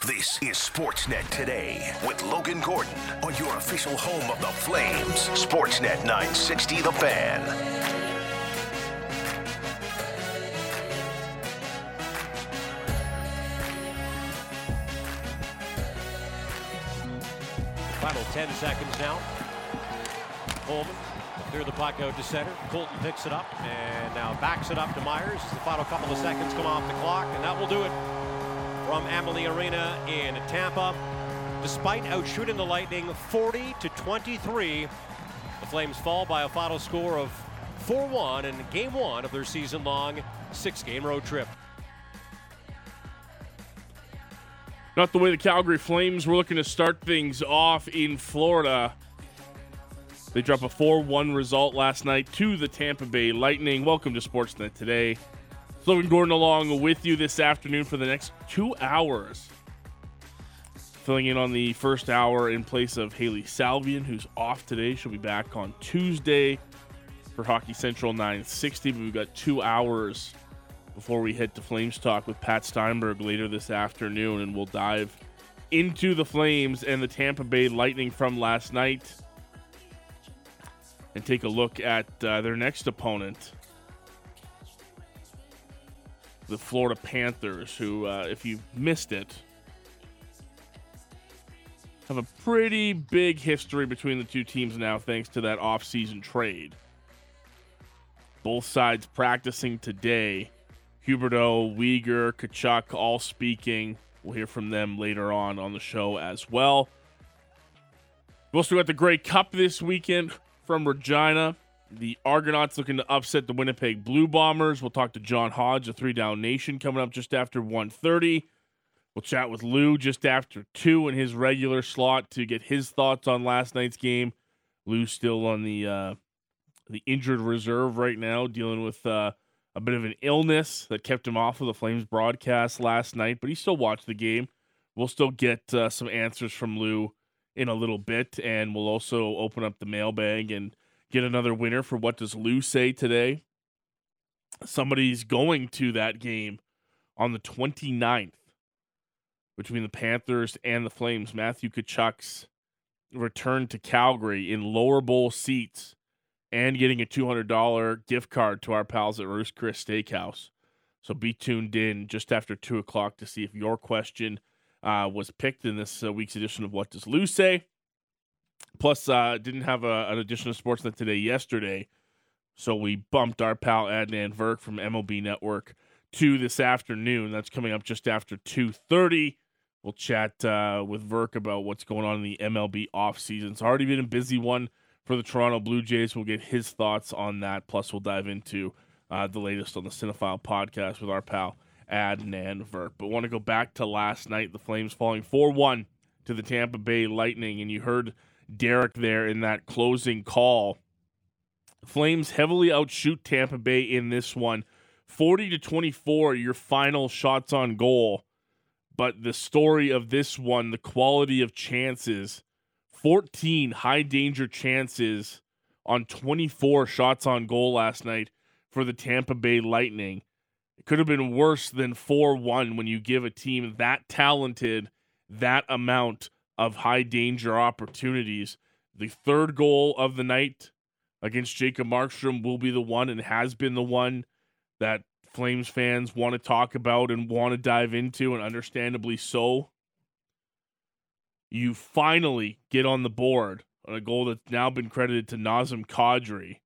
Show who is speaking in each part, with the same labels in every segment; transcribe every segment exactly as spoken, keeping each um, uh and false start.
Speaker 1: This is Sportsnet Today with Logan Gordon on your official home of the Flames. Sportsnet nine sixty The Fan.
Speaker 2: Final ten seconds now. Coleman clear the puck out to center. Colton picks it up and now backs it up to Myers. The final couple of seconds come off the clock, and that will do it from Amalie Arena in Tampa. Despite outshooting the Lightning forty to twenty-three, the Flames fall by a final score of four one in game one of their season-long six-game road trip.
Speaker 3: Not the way the Calgary Flames were looking to start things off in Florida. They drop a four one result last night to the Tampa Bay Lightning. Welcome to Sportsnet Today. Logan Gordon along with you this afternoon for the next two hours. Filling in on the first hour in place of Haley Salvian, who's off today. She'll be back on Tuesday for Hockey Central nine sixty. But we've got two hours before we head to Flames Talk with Pat Steinberg later this afternoon. And we'll dive into the Flames and the Tampa Bay Lightning from last night and take a look at uh, their next opponent, the Florida Panthers, who, uh, if you missed it, have a pretty big history between the two teams now thanks to that offseason trade. Both sides practicing today. Huberdeau, Weegar, Tkachuk all speaking. We'll hear from them later on on the show as well. We also got the Grey Cup this weekend from Regina. The Argonauts looking to upset the Winnipeg Blue Bombers. We'll talk to John Hodge, the Three Down Nation, coming up just after one thirty. We'll chat with Lou just after two in his regular slot to get his thoughts on last night's game. Lou's still on the uh, the injured reserve right now, dealing with uh, a bit of an illness that kept him off of the Flames broadcast last night, but he still watched the game. We'll still get uh, some answers from Lou in a little bit, and we'll also open up the mailbag and get another winner for What Does Lou Say today. Somebody's going to that game on the twenty-ninth between the Panthers and the Flames. Matthew Tkachuk's return to Calgary in lower bowl seats and getting a two hundred dollars gift card to our pals at Ruth's Chris Steakhouse. So be tuned in just after two o'clock to see if your question uh, was picked in this uh, week's edition of What Does Lou Say. Plus, uh, didn't have a, an edition of Sportsnet Today yesterday, so we bumped our pal Adnan Virk from M L B Network to this afternoon. That's coming up just after two thirty. We'll chat uh, with Virk about what's going on in the M L B offseason. It's already been a busy one for the Toronto Blue Jays. We'll get his thoughts on that. Plus, we'll dive into uh, the latest on the Cinephile podcast with our pal Adnan Virk. But want to go back to last night, the Flames falling four one to the Tampa Bay Lightning, and you heard Derek there in that closing call. Flames heavily outshoot Tampa Bay in this one. forty to twenty-four, your final shots on goal. But the story of this one, the quality of chances, fourteen high-danger chances on twenty-four shots on goal last night for the Tampa Bay Lightning. It could have been worse than four one when you give a team that talented that amount of high-danger opportunities. The third goal of the night against Jacob Markstrom will be the one and has been the one that Flames fans want to talk about and want to dive into, and understandably so. You finally get on the board on a goal that's now been credited to Nazem Kadri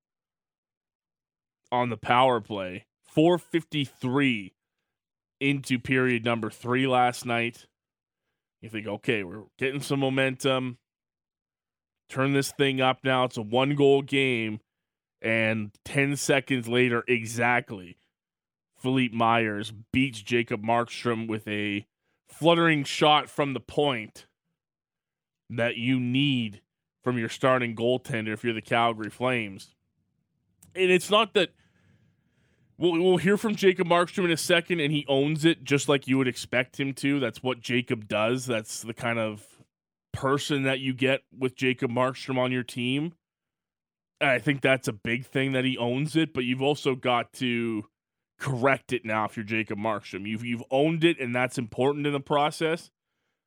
Speaker 3: on the power play. four fifty-three into period number three last night. You think, okay, we're getting some momentum. Turn this thing up now. It's a one-goal game. And ten seconds later, exactly, Philippe Myers beats Jacob Markstrom with a fluttering shot from the point that you need from your starting goaltender if you're the Calgary Flames. And it's not that we'll, we'll hear from Jacob Markstrom in a second, and he owns it just like you would expect him to. That's what Jacob does. That's the kind of person that you get with Jacob Markstrom on your team. And I think that's a big thing that he owns it, but you've also got to correct it now if you're Jacob Markstrom. You've, you've owned it, and that's important in the process.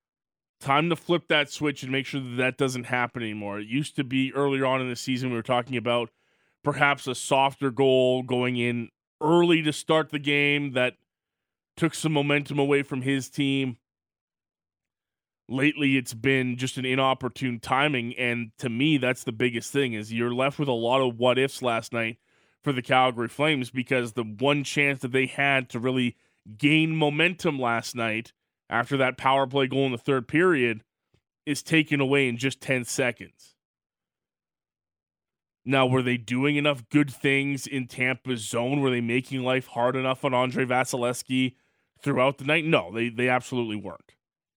Speaker 3: Time to flip that switch and make sure that that doesn't happen anymore. It used to be earlier on in the season, we were talking about perhaps a softer goal going in early to start the game that took some momentum away from his team. Lately, it's been just an inopportune timing, and to me, that's the biggest thing, is you're left with a lot of what-ifs last night for the Calgary Flames, because the one chance that they had to really gain momentum last night after that power play goal in the third period is taken away in just ten seconds. Now, were they doing enough good things in Tampa's zone? Were they making life hard enough on Andrei Vasilevskiy throughout the night? No, they, they absolutely weren't.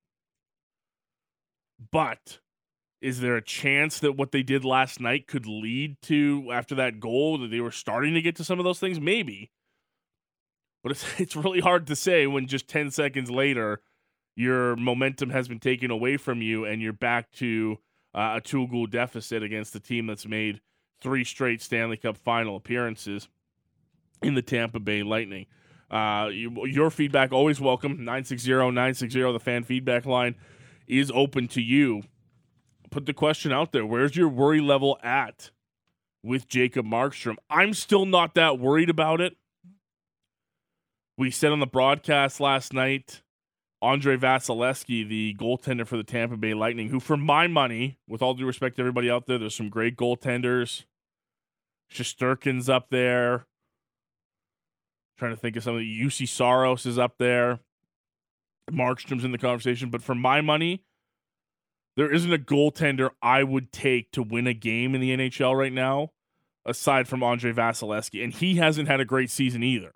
Speaker 3: But is there a chance that what they did last night could lead to, after that goal, that they were starting to get to some of those things? Maybe. But it's it's really hard to say when just ten seconds later, your momentum has been taken away from you and you're back to uh, a two-goal deficit against a team that's made three straight Stanley Cup final appearances in the Tampa Bay Lightning. Uh, you, your feedback, always welcome. nine six zero, nine six zero, the fan feedback line is open to you. Put the question out there. Where's your worry level at with Jacob Markstrom? I'm still not that worried about it. We said on the broadcast last night, Andrei Vasilevskiy, the goaltender for the Tampa Bay Lightning, who, for my money, with all due respect to everybody out there, there's some great goaltenders. Shesterkin's up there. Trying to think of some of the U C Saros is up there. Markstrom's in the conversation, but for my money, there isn't a goaltender I would take to win a game in the N H L right now, aside from Andrei Vasilevskiy, and he hasn't had a great season either.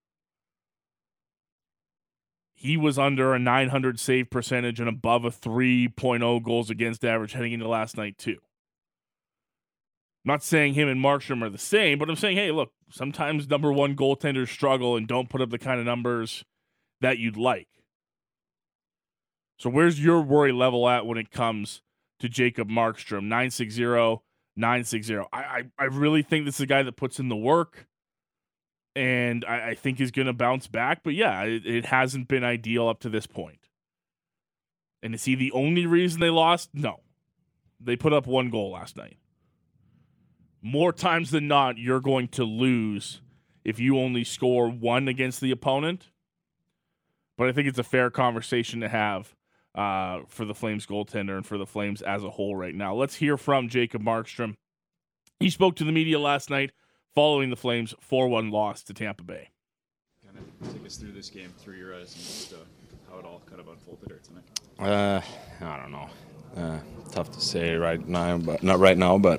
Speaker 3: He was under a nine hundred save percentage and above a three point oh goals against average heading into last night too. I'm not saying him and Markstrom are the same, but I'm saying, hey, look, sometimes number one goaltenders struggle and don't put up the kind of numbers that you'd like. So where's your worry level at when it comes to Jacob Markstrom? nine six zero, nine six zero. I, I, I really think this is a guy that puts in the work, and I, I think he's going to bounce back. But yeah, it, it hasn't been ideal up to this point. And is he the only reason they lost? No. They put up one goal last night. More times than not, you're going to lose if you only score one against the opponent. But I think it's a fair conversation to have Uh, for the Flames goaltender and for the Flames as a whole right now. Let's hear from Jacob Markstrom. He spoke to the media last night following the Flames' four one loss to Tampa Bay.
Speaker 4: Kind of take us through this game through your eyes and just uh, how it all kind of unfolded there tonight.
Speaker 5: Uh, I don't know. Uh, tough to say right now, but not right now. But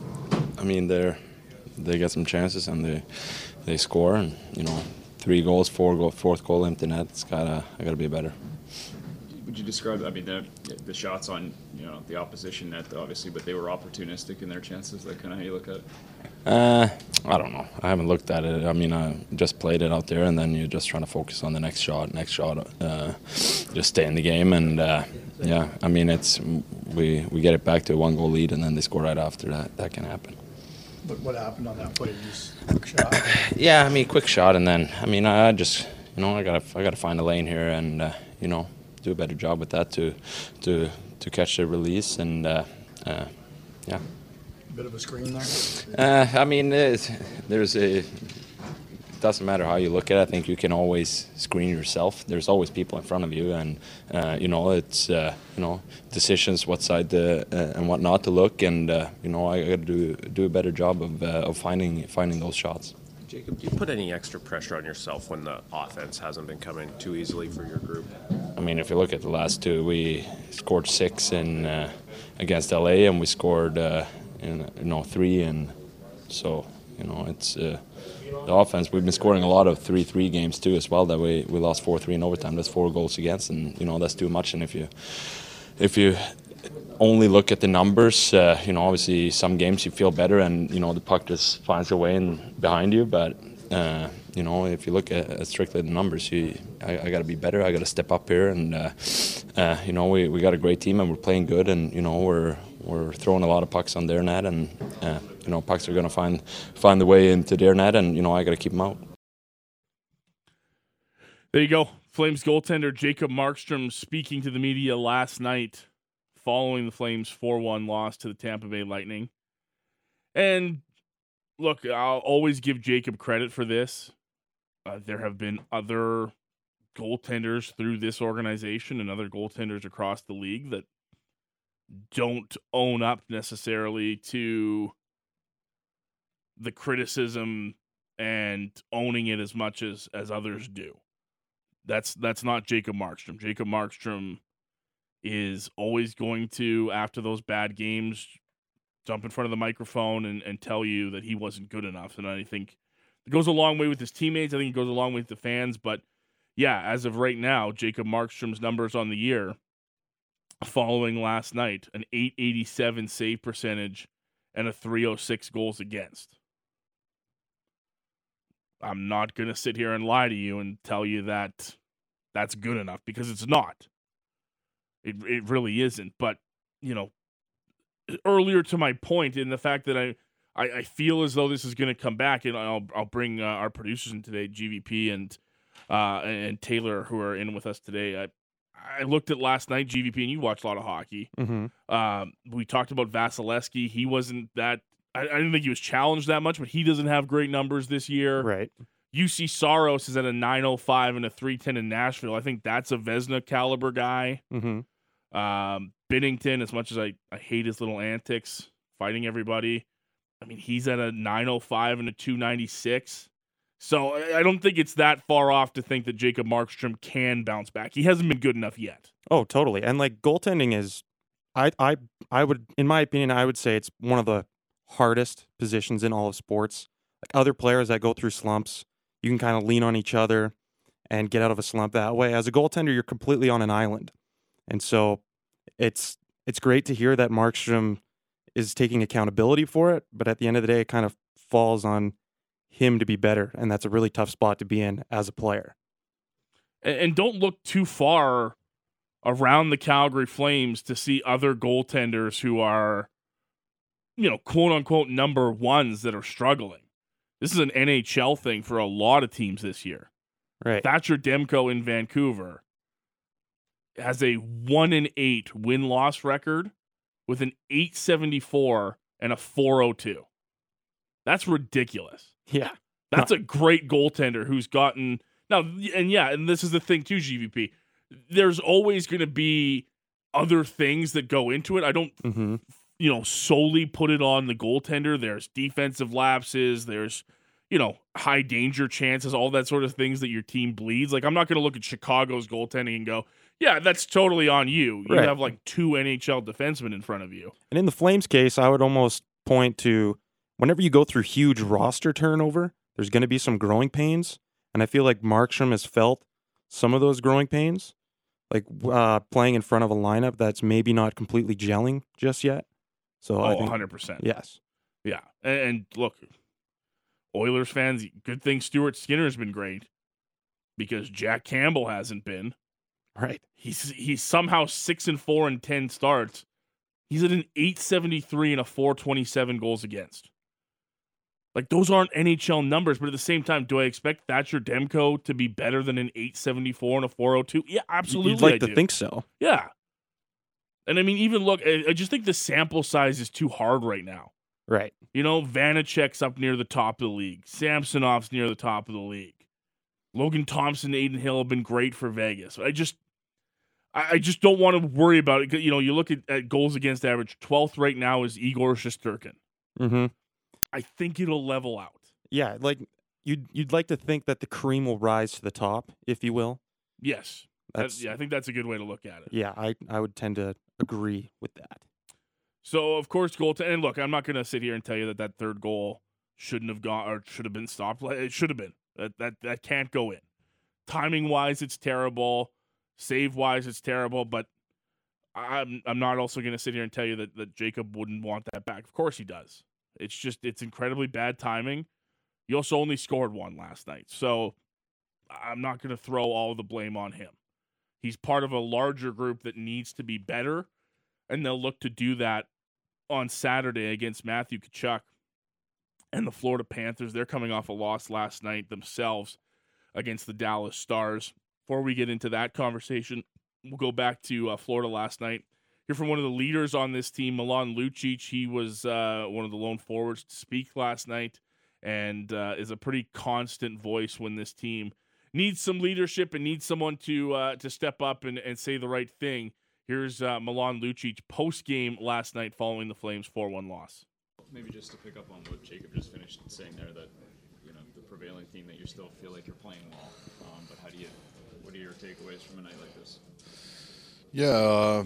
Speaker 5: I mean, they they get some chances and they they score, and you know, three goals, four goal, fourth goal empty net. It's gotta I gotta be better.
Speaker 4: Would you describe, I mean, the, the shots on, you know, the opposition net, obviously, but they were opportunistic in their chances? That kind of how you look at it?
Speaker 5: Uh, I don't know. I haven't looked at it. I mean, I just played it out there, and then you're just trying to focus on the next shot, next shot, uh, just stay in the game. And, uh, yeah, I mean, it's we, we get it back to a one-goal lead, and then they score right after that. That can happen.
Speaker 6: But what happened on that play? Just quick shot?
Speaker 5: Yeah, I mean, quick shot, and then, I mean, I just, you know, I got to I gotta find a lane here and, uh, you know, do a better job with that to to to catch the release and uh, uh, yeah.
Speaker 6: A bit of a screen there.
Speaker 5: Uh, I mean, there's a. It doesn't matter how you look at it. I think you can always screen yourself. There's always people in front of you, and uh, you know it's uh, you know decisions what side to, uh, and what not to look, and uh, you know I got to do do a better job of uh, of finding finding those shots.
Speaker 7: Jacob, do you put any extra pressure on yourself when the offense hasn't been coming too easily for your group?
Speaker 5: I mean, if you look at the last two, we scored six in uh, against L A, and we scored uh, in, you know three, and so you know it's uh, the offense. We've been scoring a lot of three three games too as well. That we we lost four three in overtime. That's four goals against, and you know that's too much. And if you if you only look at the numbers, uh, you know obviously some games you feel better, and you know the puck just finds a way in behind you, but. Uh, you know, if you look at, at strictly the numbers, you, I, I got to be better. I got to step up here, and uh, uh, you know, we, we got a great team, and we're playing good, and you know, we're we're throwing a lot of pucks on their net, and uh, you know, pucks are going to find find the way into their net, and you know, I got to keep them out.
Speaker 3: There you go, Flames goaltender Jacob Markstrom speaking to the media last night following the Flames' four one loss to the Tampa Bay Lightning. And look, I'll always give Jacob credit for this. Uh, there have been other goaltenders through this organization and other goaltenders across the league that don't own up necessarily to the criticism and owning it as much as, as others do. That's that's not Jacob Markstrom. Jacob Markstrom is always going to, after those bad games, jump in front of the microphone and, and tell you that he wasn't good enough. And I think it goes a long way with his teammates. I think it goes a long way with the fans. But, yeah, as of right now, Jacob Markstrom's numbers on the year following last night, an eight eighty-seven save percentage and a three oh six goals against. I'm not going to sit here and lie to you and tell you that that's good enough, because it's not. It it really isn't. But, you know, earlier to my point in the fact that I, I, I feel as though this is going to come back, and I'll I'll bring uh, our producers in today, G V P and uh, and Taylor, who are in with us today. I I looked at last night, G V P, and you watched a lot of hockey.
Speaker 8: Mm-hmm.
Speaker 3: Um, we talked about Vasilevsky. He wasn't that. I, I didn't think he was challenged that much, but he doesn't have great numbers this year.
Speaker 8: Right.
Speaker 3: U C Saros is at a nine oh five and a three ten in Nashville. I think that's a Vezina caliber guy.
Speaker 8: Mm-hmm.
Speaker 3: Um, Binnington, as much as I, I hate his little antics, fighting everybody, I mean, he's at a nine oh five and a two ninety-six. So I, I don't think it's that far off to think that Jacob Markstrom can bounce back. He hasn't been good enough yet.
Speaker 8: Oh, totally. And like goaltending is, I, I, I would, in my opinion, I would say it's one of the hardest positions in all of sports. Like other players that go through slumps, you can kind of lean on each other and get out of a slump that way. As a goaltender, you're completely on an island. And so it's it's great to hear that Markstrom is taking accountability for it, but at the end of the day, it kind of falls on him to be better, and that's a really tough spot to be in as a player.
Speaker 3: And, and don't look too far around the Calgary Flames to see other goaltenders who are, you know, quote-unquote number ones that are struggling. This is an N H L thing for a lot of teams this year.
Speaker 8: Right.
Speaker 3: Thatcher Demko in Vancouver has a one and eight win-loss record with an eight seventy-four and a four oh two. That's ridiculous.
Speaker 8: Yeah.
Speaker 3: That's a great goaltender who's gotten now, and yeah, and this is the thing too, G V P. There's always going to be other things that go into it. I don't,
Speaker 8: Mm-hmm.
Speaker 3: you know, solely put it on the goaltender. There's defensive lapses. There's, you know, high danger chances, all that sort of things that your team bleeds. Like, I'm not going to look at Chicago's goaltending and go, yeah, that's totally on you. You
Speaker 8: Right.
Speaker 3: have like two N H L defensemen in front of you.
Speaker 8: And in the Flames case, I would almost point to whenever you go through huge roster turnover, there's going to be some growing pains. And I feel like Markstrom has felt some of those growing pains, like uh, playing in front of a lineup that's maybe not completely gelling just yet. So
Speaker 3: Oh,
Speaker 8: I think,
Speaker 3: one hundred percent.
Speaker 8: yes.
Speaker 3: Yeah. And, and look, Oilers fans, good thing Stuart Skinner has been great because Jack Campbell hasn't been.
Speaker 8: Right.
Speaker 3: He's he's somehow six and four and ten starts. He's at an eight seventy-three and a four twenty-seven goals against. Like, those aren't N H L numbers, but at the same time, do I expect Thatcher Demko to be better than an eight seventy-four and a four oh two? Yeah, absolutely.
Speaker 8: You'd like
Speaker 3: I
Speaker 8: to
Speaker 3: do.
Speaker 8: think so.
Speaker 3: Yeah. And I mean, even look, I, I just think the sample size is too hard right now.
Speaker 8: Right.
Speaker 3: You know, Vanacek's up near the top of the league. Samsonov's near the top of the league. Logan Thompson, Aiden Hill have been great for Vegas. I just, I, I just don't want to worry about it. You know, you look at, at goals against average. twelfth right now is Igor Shesterkin.
Speaker 8: Mm-hmm.
Speaker 3: I think it'll level out.
Speaker 8: Yeah, like you'd you'd like to think that the cream will rise to the top, if you will.
Speaker 3: Yes. That's,
Speaker 8: That's
Speaker 3: yeah, I think that's a good way to look at it.
Speaker 8: yeah. I I would tend to agree with that.
Speaker 3: So, of course, goal to, and look, I'm not going to sit here and tell you that that third goal shouldn't have gone or should have been stopped. It should have been. That that that can't go in. Timing wise, it's terrible. Save wise, it's terrible. But I'm I'm not also going to sit here and tell you that, that Jacob wouldn't want that back. Of course he does. It's just it's incredibly bad timing. You also only scored one last night, so I'm not going to throw all the blame on him. He's part of a larger group that needs to be better, and they'll look to do that on Saturday against Matthew Tkachuk and the Florida Panthers. They're coming off a loss last night themselves against the Dallas Stars. Before we get into that conversation, we'll go back to uh, Florida last night. hear from one of the leaders on this team, Milan Lucic. He was uh, one of the lone forwards to speak last night and uh, is a pretty constant voice when this team needs some leadership and needs someone to uh, to step up and, and say the right thing. Here's uh, Milan Lucic post-game last night following the Flames four one loss.
Speaker 4: Maybe just to pick up on what Jacob just finished saying there, that you know the prevailing theme that you still feel like you're playing well, um, but how do you, what are your takeaways from a night like this?
Speaker 9: Yeah, uh,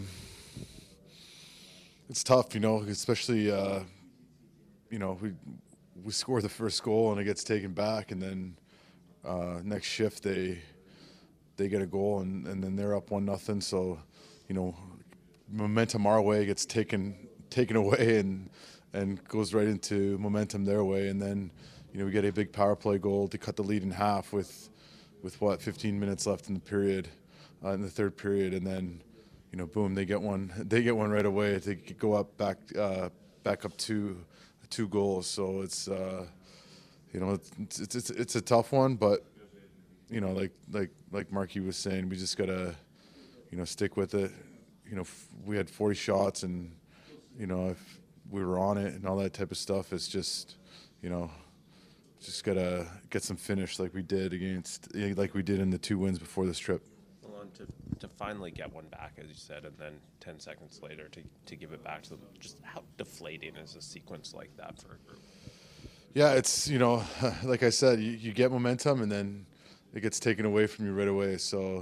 Speaker 9: it's tough, you know, especially uh, you know we we score the first goal and it gets taken back, and then uh, next shift they they get a goal and, and then they're up one nothing. So you know, momentum our way gets taken taken away and. and goes right into momentum their way. And then, you know, we get a big power play goal to cut the lead in half with, with what, fifteen minutes left in the period, uh, in the third period. And then, you know, boom, they get one, they get one right away to go up back, uh, back up two, two goals. So it's, uh, you know, it's, it's, it's, it's a tough one, but, you know, like, like, like Marky was saying, we just gotta, you know, stick with it. You know, f- we had forty shots and, you know, if, we were on it and all that type of stuff. It's just, you know, just gotta get some finish like we did against, like we did in the two wins before this trip.
Speaker 7: Well, and to, to finally get one back, as you said, and then ten seconds later to, to give it back to them, just how deflating is a sequence like that for a group?
Speaker 9: Yeah, it's, you know, like I said, you, you get momentum and then it gets taken away from you right away. So,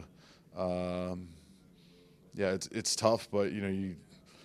Speaker 9: um, yeah, it's it's tough, but, you know, you,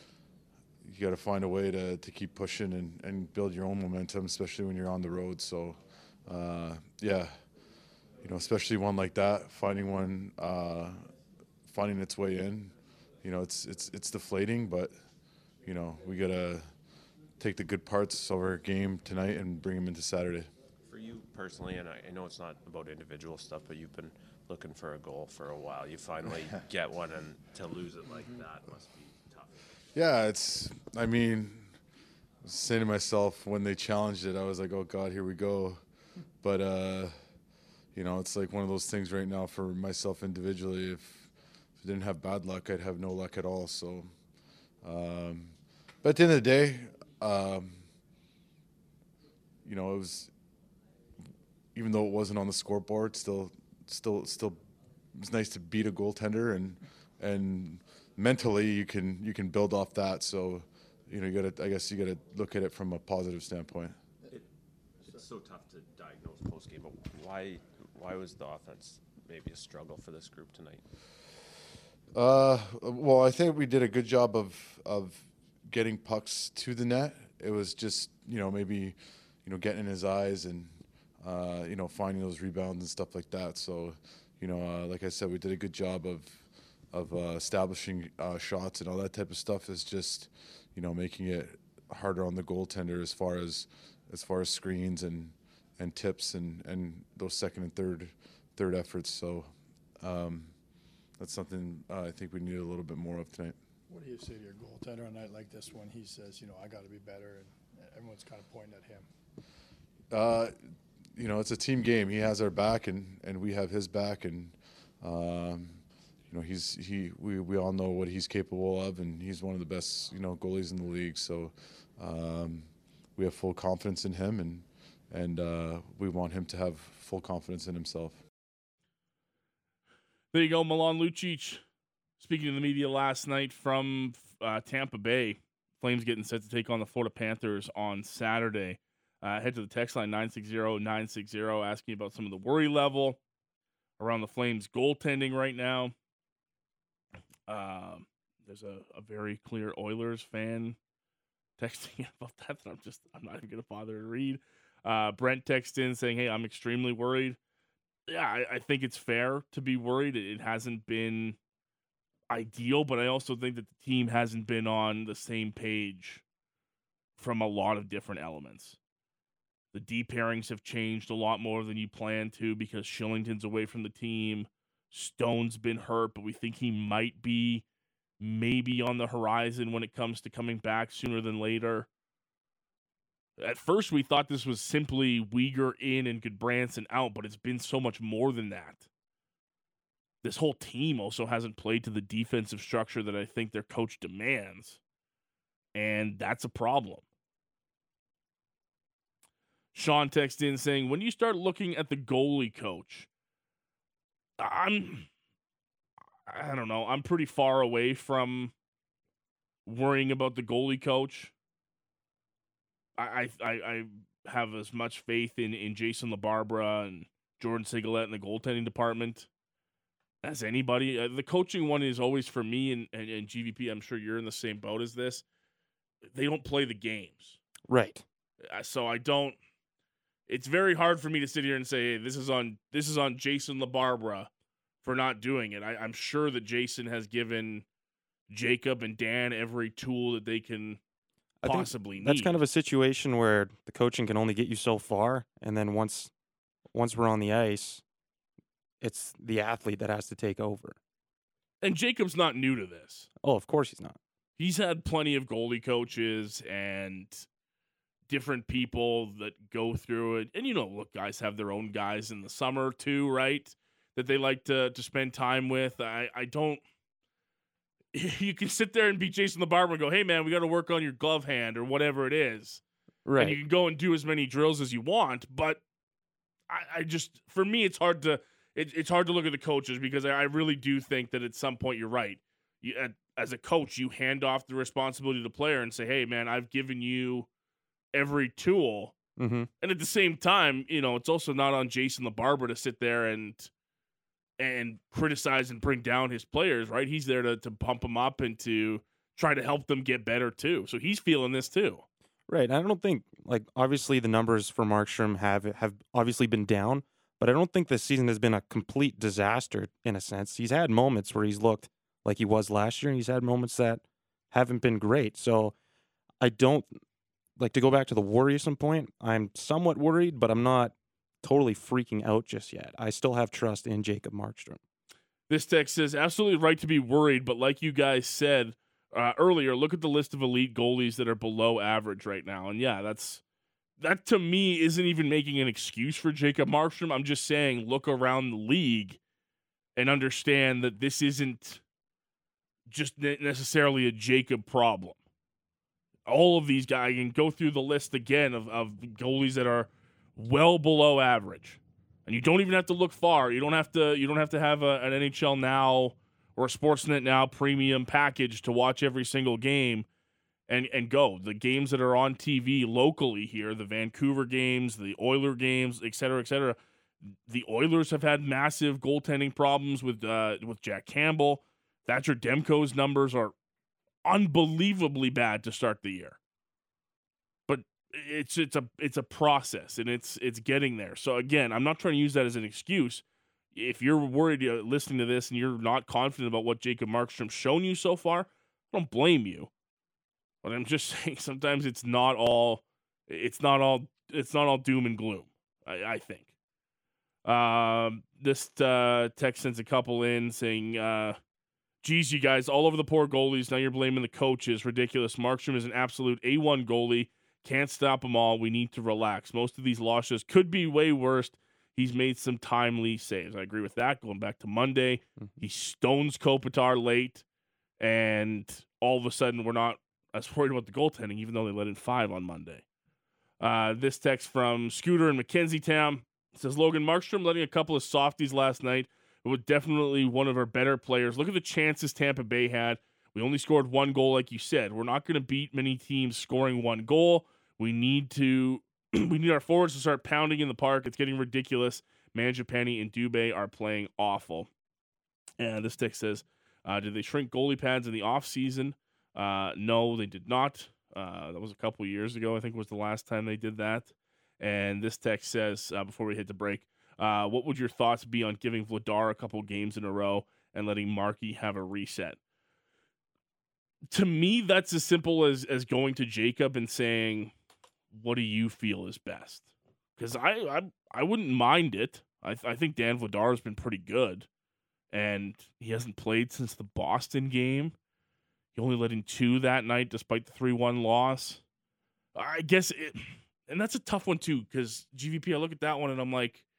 Speaker 9: you got to find a way to, to keep pushing and, and build your own momentum, especially when you're on the road. So, uh, yeah, you know, especially one like that, finding one, uh, finding its way in, you know, it's it's it's deflating, but, you know, we got to take the good parts of our game tonight and bring them into Saturday.
Speaker 7: For you personally, and I, I know it's not about individual stuff, but you've been looking for a goal for a while. You finally get one, and to lose it like that must be tough.
Speaker 9: Yeah, it's, I mean, I was saying to myself when they challenged it, I was like, oh, God, here we go. But, uh, you know, it's like one of those things right now for myself individually. If, if I didn't have bad luck, I'd have no luck at all. So, um, but at the end of the day, um, you know, it was, even though it wasn't on the scoreboard, still, still, still, it was nice to beat a goaltender, and, and, mentally you can you can build off that. So, you know, you got to, I guess you got to look at it from a positive standpoint.
Speaker 7: It, it's so tough to diagnose post game, but why why was the offense maybe a struggle for this group tonight?
Speaker 9: Uh, well, I think we did a good job of of getting pucks to the net. It was just, you know, maybe, you know, getting in his eyes and uh, you know, finding those rebounds and stuff like that. So, you know, uh, like I said, we did a good job of. of uh, establishing uh, shots and all that type of stuff. Is just, you know, making it harder on the goaltender as far as as far as screens and and tips and, and those second and third third efforts. So um, that's something uh, I think we need a little bit more of tonight.
Speaker 6: What do you say to your goaltender on a night like this when he says, you know, I got to be better, and everyone's kind of pointing at him?
Speaker 9: Uh, you know, it's a team game. He has our back, and, and we have his back, and um, you know, he's he we, we all know what he's capable of, and he's one of the best, you know, goalies in the league. So um, we have full confidence in him, and and uh, we want him to have full confidence in himself.
Speaker 3: There you go, Milan Lucic speaking to the media last night from uh, Tampa Bay. Flames getting set to take on the Florida Panthers on Saturday. Uh, head to the text line nine six zero nine six zero asking about some of the worry level around the Flames goaltending right now. Um, there's a, a very clear Oilers fan texting about that that I'm just I'm not even gonna bother to read. Uh, Brent texted in saying, "Hey, I'm extremely worried." Yeah, I, I think it's fair to be worried. It, it hasn't been ideal, but I also think that the team hasn't been on the same page from a lot of different elements. The D pairings have changed a lot more than you planned to because Shillington's away from the team. Stone's been hurt, but we think he might be maybe on the horizon when it comes to coming back sooner than later. At first, we thought this was simply Weegar in and Goodbranson out, but it's been so much more than that. this whole team also hasn't played to the defensive structure that I think their coach demands. And that's a problem. Sean texted in saying, when you start looking at the goalie coach, I'm, I don't know, I'm pretty far away from worrying about the goalie coach. I I, I have as much faith in, in Jason LaBarbera and Jordan Sigalette in the goaltending department as anybody. Uh, the coaching one is always for me and, and, and G V P. I'm sure you're in the same boat as this. They don't play the games.
Speaker 8: Right.
Speaker 3: Uh, so I don't, it's very hard for me to sit here and say, hey, this is on, this is on Jason LaBarbera for not doing it. I, I'm sure that Jason has given Jacob and Dan every tool that they can
Speaker 8: I
Speaker 3: possibly
Speaker 8: think
Speaker 3: need.
Speaker 8: That's kind of a situation where the coaching can only get you so far, and then once once we're on the ice, it's the athlete that has to take over.
Speaker 3: And Jacob's not new to this.
Speaker 8: Oh, of course he's not.
Speaker 3: He's had plenty of goalie coaches and different people that go through it. And, you know, look, guys have their own guys in the summer too, right? That they like to to spend time with. I, I don't... You can sit there and be Jason LaBarbera and go, hey, man, we got to work on your glove hand or whatever it is.
Speaker 8: Right.
Speaker 3: And you can go and do as many drills as you want. But I, I just, for me, it's hard to it, it's hard to look at the coaches because I, I really do think that at some point you're right. You, at, as a coach, you hand off the responsibility to the player and say, hey, man, I've given you every tool.
Speaker 8: Mm-hmm.
Speaker 3: And at the same time, you know, it's also not on Jason LaBarbera to sit there and and criticize and bring down his players, right? He's there to, to pump them up and to try to help them get better too. So he's feeling this too.
Speaker 8: Right. I don't think, like, obviously the numbers for Markstrom have, have obviously been down, but I don't think this season has been a complete disaster in a sense. He's had moments where he's looked like he was last year, and he's had moments that haven't been great. So I don't, like, to go back to the worrisome point, I'm somewhat worried, but I'm not totally freaking out just yet. I still have trust in Jacob Markstrom.
Speaker 3: This text says, absolutely right to be worried, but like you guys said uh, earlier, look at the list of elite goalies that are below average right now. And yeah, that's that to me isn't even making an excuse for Jacob Markstrom. I'm just saying look around the league and understand that this isn't just necessarily a Jacob problem. All of these guys, can go through the list again of, of goalies that are well below average, and you don't even have to look far. You don't have to. You don't have to have a, an N H L Now or a Sportsnet Now premium package to watch every single game, and and go. The games that are on T V locally here, the Vancouver games, the Oiler games, et cetera, et cetera. The Oilers have had massive goaltending problems with uh, with Jack Campbell. Thatcher Demko's numbers are unbelievably bad to start the year. It's it's a it's a process, and it's it's getting there. So again, I'm not trying to use that as an excuse. If you're worried uh, listening to this and you're not confident about what Jacob Markstrom's shown you so far, I don't blame you. But I'm just saying sometimes it's not all it's not all it's not all doom and gloom. I, I think. Um, this uh, text sends a couple in saying, uh, "Geez, you guys, all over the poor goalies. Now you're blaming the coaches. Ridiculous. Markstrom is an absolute A one goalie. Can't stop them all. We need to relax. Most of these losses could be way worse. He's made some timely saves." I agree with that. Going back to Monday, mm-hmm. he stones Kopitar late, and all of a sudden we're not as worried about the goaltending, even though they let in five on Monday. Uh, this text from Scooter in Mackenzie Town says, "Logan, Markstrom letting a couple of softies last night. It was definitely one of our better players. Look at the chances Tampa Bay had. We only scored one goal, like you said. We're not going to beat many teams scoring one goal. We need to, we need our forwards to start pounding in the park. It's getting ridiculous. Mangiapane and Dubé are playing awful." And this text says, uh, "Did they shrink goalie pads in the offseason? Uh, no, they did not. Uh, that was a couple years ago, I think was the last time they did that." And this text says, uh, before we hit the break, uh, what would your thoughts be on giving Vladar a couple games in a row and letting Markey have a reset? To me, that's as simple as, as going to Jacob and saying, what do you feel is best? Because I, I I wouldn't mind it. I I think Dan Vladar has been pretty good, and he hasn't played since the Boston game. He only let in two that night, despite the three one loss. I guess it, and that's a tough one too, because G V P, I look at that one and I'm like,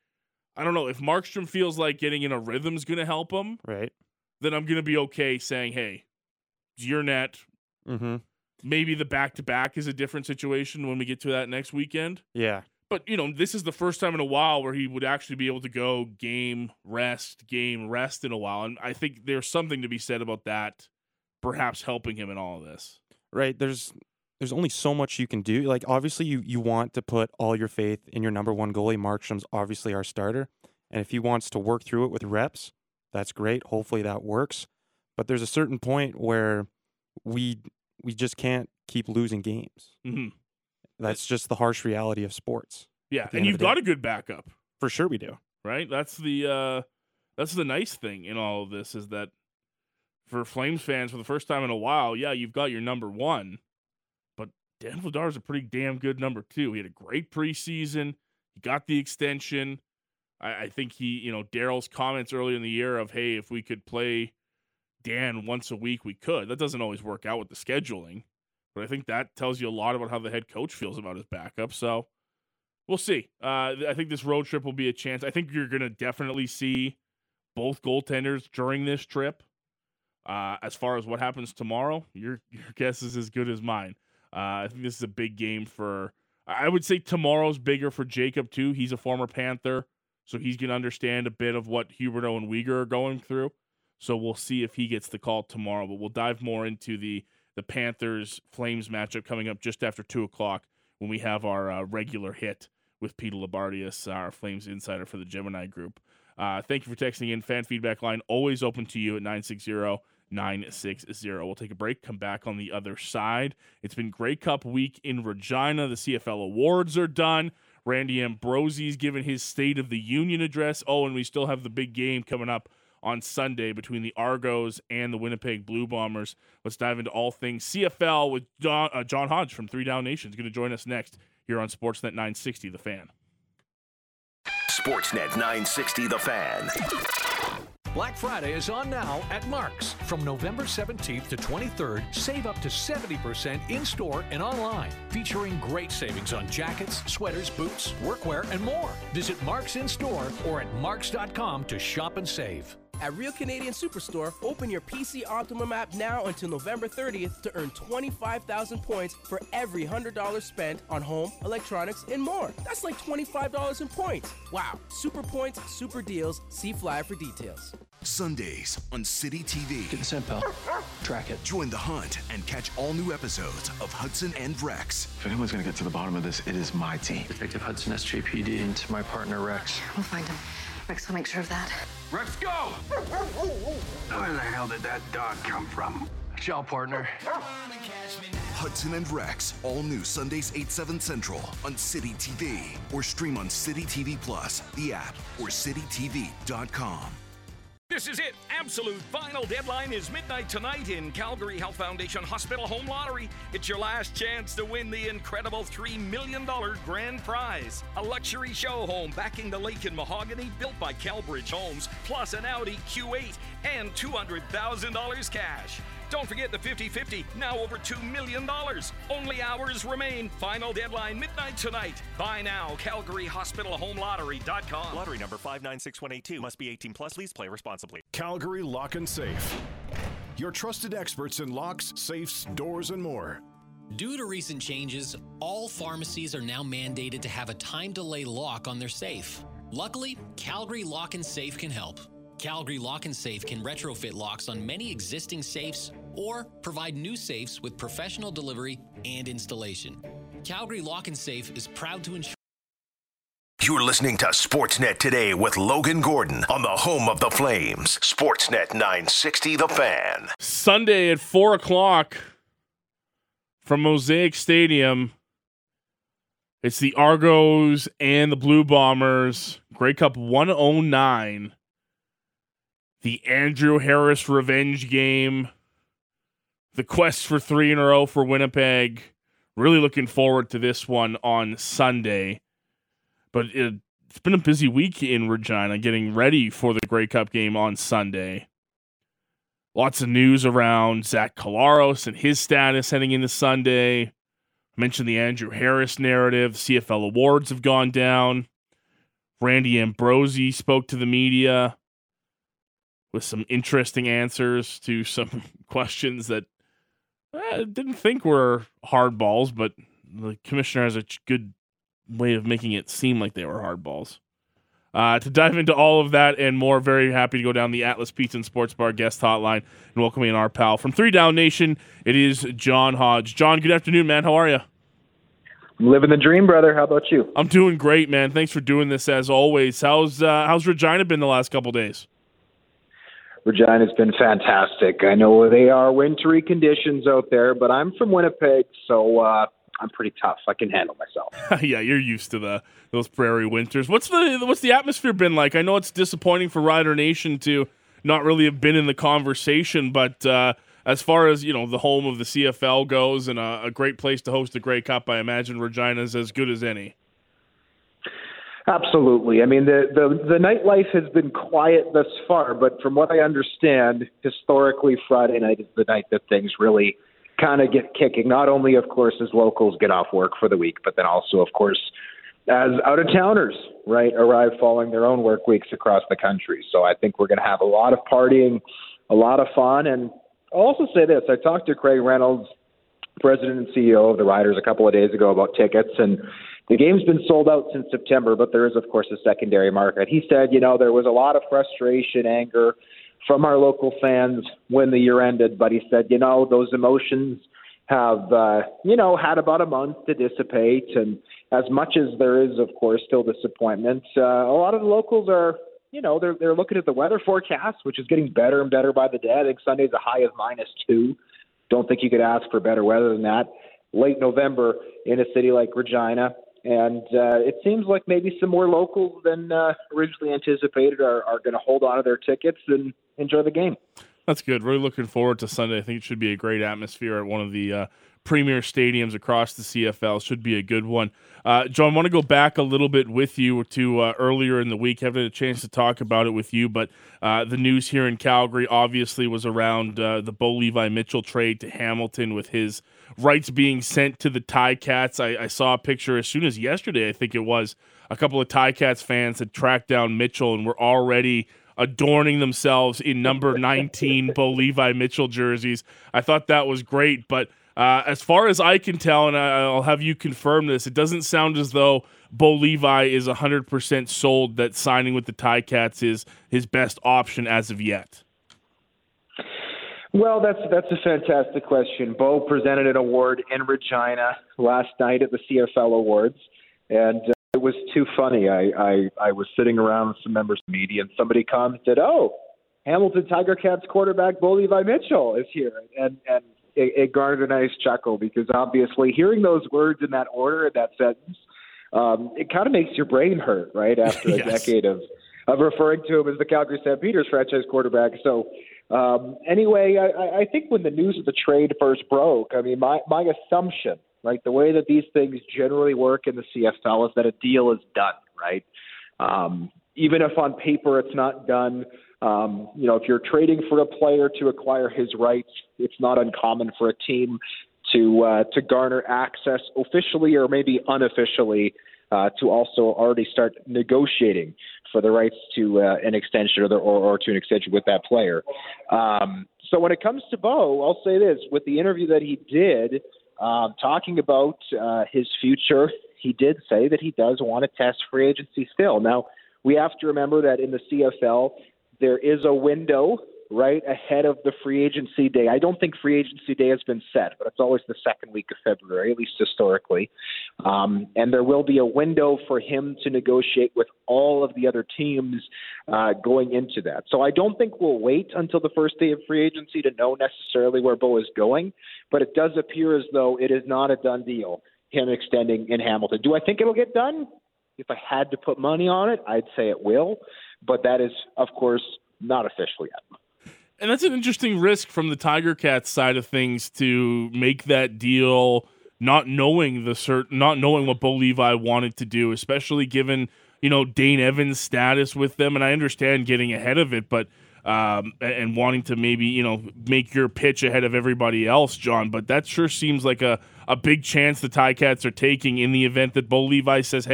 Speaker 3: I don't know, if Markstrom feels like getting in a rhythm is going to help him,
Speaker 8: Right.
Speaker 3: then I'm going to be okay saying, hey, it's your net.
Speaker 8: Mm-hmm.
Speaker 3: Maybe the back-to-back is a different situation when we get to that next weekend.
Speaker 8: Yeah.
Speaker 3: But, you know, this is the first time in a while where he would actually be able to go game, rest, game, rest in a while. And I think there's something to be said about that perhaps helping him in all of this.
Speaker 8: Right. There's there's only so much you can do. Like, obviously, you, you want to put all your faith in your number one goalie. Markstrom's obviously our starter. And if he wants to work through it with reps, that's great. Hopefully that works. But there's a certain point where we we just can't keep losing games.
Speaker 3: Mm-hmm.
Speaker 8: That's just the harsh reality of sports.
Speaker 3: Yeah,
Speaker 8: the
Speaker 3: and
Speaker 8: end of
Speaker 3: you've
Speaker 8: the
Speaker 3: got
Speaker 8: day.
Speaker 3: a good backup,
Speaker 8: For sure we do.
Speaker 3: right? That's the uh, that's the nice thing in all of this is that for Flames fans, for the first time in a while, yeah, you've got your number one, but Dan Vladar is a pretty damn good number two. He had a great preseason. He got the extension. I, I think he, you know, Daryl's comments earlier in the year of, hey, if we could play Dan once a week, we could. That doesn't always work out with the scheduling, but I think that tells you a lot about how the head coach feels about his backup. So we'll see. Uh, I think this road trip will be a chance. I think you're going to definitely see both goaltenders during this trip. Uh, as far as what happens tomorrow, your your guess is as good as mine. Uh, I think this is a big game for. I would say tomorrow's bigger for Jacob too. He's a former Panther, so he's going to understand a bit of what Huberdeau and Weegar are going through. So we'll see if he gets the call tomorrow. But we'll dive more into the the Panthers Flames matchup coming up just after two o'clock when we have our uh, regular hit with Peter Labardius, our Flames insider for the Gemini Group. Uh, thank you for texting in. Fan feedback line always open to you at nine six zero, nine six zero. We'll take a break, come back on the other side. It's been Grey Cup week in Regina. The C F L awards are done. Randy Ambrosie's given his State of the Union address. Oh, and we still have the big game coming up on Sunday between the Argos and the Winnipeg Blue Bombers. Let's dive into all things C F L with John, uh, John Hodge from Three Down Nation's going to join us next here on Sportsnet nine sixty, The Fan.
Speaker 1: Sportsnet nine sixty, The Fan.
Speaker 10: Black Friday is on now at Mark's. From November seventeenth to twenty-third, save up to seventy percent in-store and online, featuring great savings on jackets, sweaters, boots, workwear, and more. Visit Mark's in-store or at marks dot com to shop and save.
Speaker 11: At Real Canadian Superstore, open your P C Optimum app now until November thirtieth to earn twenty-five thousand points for every one hundred dollars spent on home, electronics, and more. That's like twenty-five dollars in points. Wow, super points, super deals. See flyer for details.
Speaker 12: Sundays on City T V.
Speaker 13: Get the scent, pal. Track it.
Speaker 12: Join the hunt and catch all new episodes of Hudson and Rex.
Speaker 13: If anyone's going to get to the bottom of this, it is my team. Detective Hudson, S J P D, and my partner, Rex.
Speaker 14: We'll find him. Rex will make sure of that.
Speaker 13: Rex, go! Where the hell did that dog come from? Ciao, partner.
Speaker 12: Hudson and Rex, all new Sundays eight, seven Central on City T V. Or stream on City T V Plus, the app, or city t v dot com.
Speaker 15: This is it. Absolute final deadline is midnight tonight in Calgary Health Foundation Hospital Home Lottery. It's your last chance to win the incredible three million dollars grand prize. A luxury show home backing the lake in mahogany built by Calbridge Homes, plus an Audi Q eight and two hundred thousand dollars cash. Don't forget the fifty fifty, now over two million dollars. Only hours remain. Final deadline, midnight tonight. Buy now, calgary hospital home lottery dot com.
Speaker 16: Lottery number five nine six one eight two. Must be eighteen plus. Please play responsibly.
Speaker 17: Calgary Lock and Safe. Your trusted experts in locks, safes, doors, and more.
Speaker 18: Due to recent changes, all pharmacies are now mandated to have a time delay lock on their safe. Luckily, Calgary Lock and Safe can help. Calgary Lock and Safe can retrofit locks on many existing safes or provide new safes with professional delivery and installation. Calgary Lock and Safe is proud to ensure.
Speaker 1: You're listening to Sportsnet Today with Logan Gordon on the home of the Flames. Sportsnet nine sixty, The Fan.
Speaker 3: Sunday at four o'clock from Mosaic Stadium. It's the Argos and the Blue Bombers. Grey Cup one oh nine. The Andrew Harris revenge game. The quest for three in a row for Winnipeg. Really looking forward to this one on Sunday. But it, it's been a busy week in Regina getting ready for the Grey Cup game on Sunday. Lots of news around Zach Collaros and his status heading into Sunday. I mentioned the Andrew Harris narrative. C F L awards have gone down. Randy Ambrosie spoke to the media with some interesting answers to some questions that I didn't think were hard balls, but the commissioner has a good way of making it seem like they were hard balls. Uh, to dive into all of that and more, very happy to go down the Atlas Pizza and Sports Bar guest hotline and welcoming in our pal from Three Down Nation. It is John Hodge. John, good afternoon, man. How are you?
Speaker 19: I'm living the dream, brother. How about you?
Speaker 3: I'm doing great, man. Thanks for doing this as always. How's uh, how's Regina been the last couple days?
Speaker 19: Regina's been fantastic. I know they are wintry conditions out there, but I'm from Winnipeg, so uh, I'm pretty tough. I can handle myself.
Speaker 3: Yeah, you're used to the those prairie winters. What's the what's the atmosphere been like? I know it's disappointing for Rider Nation to not really have been in the conversation, but uh, as far as you know, the home of the C F L goes, and a, a great place to host a Grey Cup, I imagine Regina's as good as any.
Speaker 19: Absolutely. I mean, the, the, the nightlife has been quiet thus far, but from what I understand, historically, Friday night is the night that things really kind of get kicking. Not only, of course, as locals get off work for the week, but then also, of course, as out-of-towners, right, arrive following their own work weeks across the country. So I think we're going to have a lot of partying, a lot of fun. And I'll also say this. I talked to Craig Reynolds, president and C E O of the Riders, a couple of days ago about tickets, and the game's been sold out since September, but there is, of course, a secondary market. He said, you know, there was a lot of frustration, anger from our local fans when the year ended, but he said, you know, those emotions have, uh, you know, had about a month to dissipate, and as much as there is, of course, still disappointment, uh, a lot of the locals are, you know, they're they're looking at the weather forecast, which is getting better and better by the day. I think Sunday's a high of minus two. Don't think you could ask for better weather than that. Late November in a city like Regina. And uh, it seems like maybe some more locals than uh, originally anticipated are, are going to hold on to their tickets and enjoy the game.
Speaker 3: That's good. Really looking forward to Sunday. I think it should be a great atmosphere at one of the uh, premier stadiums across the C F L. Should be a good one. Uh, John, I want to go back a little bit with you to uh, earlier in the week. Haven't had a chance to talk about it with you, but uh, the news here in Calgary obviously was around uh, the Bo Levi Mitchell trade to Hamilton with his rights being sent to the Ticats. I, I saw a picture as soon as yesterday, I think it was, a couple of Ticats fans had tracked down Mitchell and were already adorning themselves in number nineteen Bo Levi Mitchell jerseys. I thought that was great, but uh, as far as I can tell, and I'll have you confirm this, it doesn't sound as though Bo Levi is one hundred percent sold that signing with the Ticats is his best option as of yet.
Speaker 19: Well, that's that's a fantastic question. Bo presented an award in Regina last night at the C F L Awards, and uh, it was too funny. I, I, I was sitting around with some members of the media, and somebody commented, oh, Hamilton Tiger Cats quarterback Bo Levi Mitchell is here. And, and it, it garnered a nice chuckle because obviously hearing those words in that order, in that sentence, um, it kind of makes your brain hurt, right, after a yes. decade of, of referring to him as the Calgary Stampeders franchise quarterback. So um, anyway, I, I think when the news of the trade first broke, I mean, my, my assumption, right, the way that these things generally work in the C F L is that a deal is done, right? Um, even if on paper it's not done, um, you know, if you're trading for a player to acquire his rights, it's not uncommon for a team to uh, to garner access officially or maybe unofficially uh, to also already start negotiating for the rights to uh, an extension or, the, or, or to an extension with that player. Um, so when it comes to Bo, I'll say this, with the interview that he did, Um, talking about uh, his future, he did say that he does want to test free agency still. Now, we have to remember that in the C F L, there is a window right ahead of the free agency day. I don't think free agency day has been set, but it's always the second week of February, at least historically. Um, and there will be a window for him to negotiate with all of the other teams uh, going into that. So I don't think we'll wait until the first day of free agency to know necessarily where Bo is going, but it does appear as though it is not a done deal, him extending in Hamilton. Do I think it'll get done? If I had to put money on it, I'd say it will, but that is, of course, not official yet.
Speaker 3: And that's an interesting risk from the Tiger Cats side of things to make that deal, not knowing the cert, not knowing what Bo Levi wanted to do, especially given, you know, Dane Evans' status with them. And I understand getting ahead of it, but um, and wanting to maybe, you know, make your pitch ahead of everybody else, John. But that sure seems like a, a big chance the Ticats are taking in the event that Bo Levi says, hey,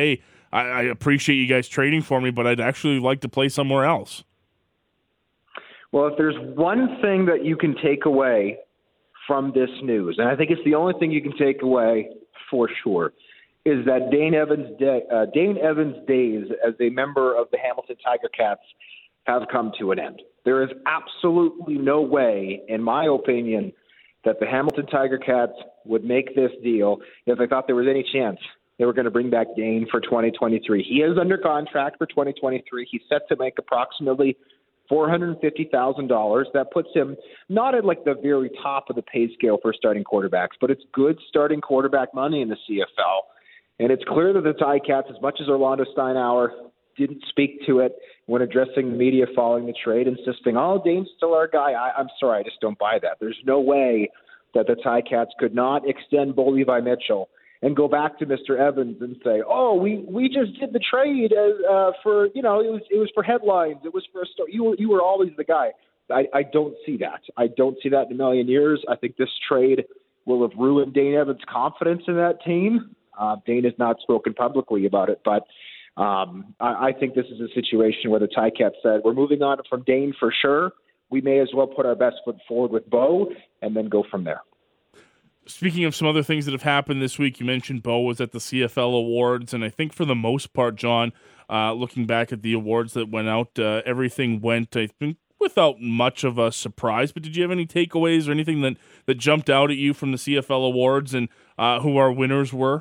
Speaker 3: I, I appreciate you guys trading for me, but I'd actually like to play somewhere else.
Speaker 19: Well, if there's one thing that you can take away from this news, and I think it's the only thing you can take away for sure, is that Dane Evans' day, uh, Dane Evans' days as a member of the Hamilton Tiger Cats have come to an end. There is absolutely no way, in my opinion, that the Hamilton Tiger Cats would make this deal if they thought there was any chance they were going to bring back Dane for twenty twenty-three. He is under contract for twenty twenty-three. He's set to make approximately four hundred fifty thousand dollars. That puts him not at like the very top of the pay scale for starting quarterbacks, but it's good starting quarterback money in the C F L. And it's clear that the Ticats, as much as Orlando Steinauer didn't speak to it when addressing the media following the trade, insisting, oh, Dane's still our guy. I, I'm sorry, I just don't buy that. There's no way that the Ticats could not extend Bo Levi Mitchell and go back to Mister Evans and say, oh, we, we just did the trade as, uh, for, you know, it was it was for headlines. It was for a story. You were, you were always the guy. I, I don't see that. I don't see that in a million years. I think this trade will have ruined Dane Evans' confidence in that team. Uh, Dane has not spoken publicly about it, but um, I, I think this is a situation where the Ticats said, we're moving on from Dane for sure. We may as well put our best foot forward with Bo and then go from there.
Speaker 3: Speaking of some other things that have happened this week, you mentioned Bo was at the C F L Awards, and I think for the most part, John, uh, looking back at the awards that went out, uh, everything went, I think, without much of a surprise. But did you have any takeaways or anything that, that jumped out at you from the C F L Awards and uh, who our winners were?